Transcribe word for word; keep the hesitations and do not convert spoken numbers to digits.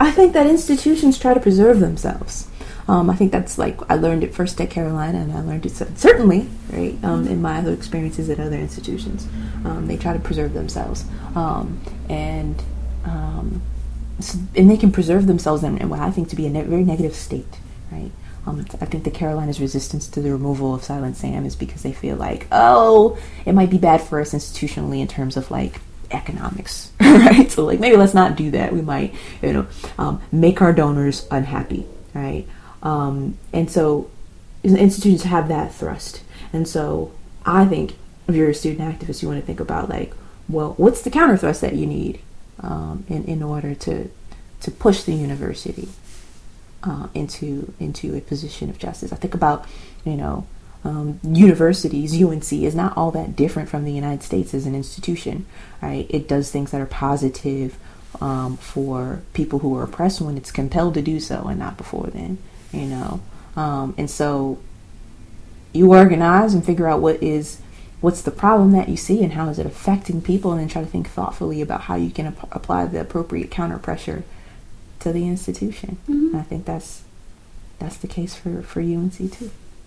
I think that institutions try to preserve themselves. Um, I think that's like, I learned it first at Carolina, and I learned it certainly, right, um, in my other experiences at other institutions. Um, they try to preserve themselves. Um, and um, so, and they can preserve themselves in, in what I think to be a ne- very negative state, right? Um, I think the Carolinas' resistance to the removal of Silent Sam is because they feel like, oh, it might be bad for us institutionally in terms of like economics, right? So like, maybe let's not do that. We might, you know, um, make our donors unhappy, right? Um, and so institutions have that thrust. And so I think if you're a student activist, you want to think about like, well, what's the counter thrust that you need um, in, in order to to push the university uh, into into a position of justice? I think about, you know, um, universities. U N C is not all that different from the United States as an institution, right? It does things that are positive um, for people who are oppressed when it's compelled to do so, and not before then. You know, um, and so you organize and figure out what is, what's the problem that you see and how is it affecting people, and then try to think thoughtfully about how you can ap- apply the appropriate counter pressure to the institution. Mm-hmm. And I think that's that's the case for, for U N C too.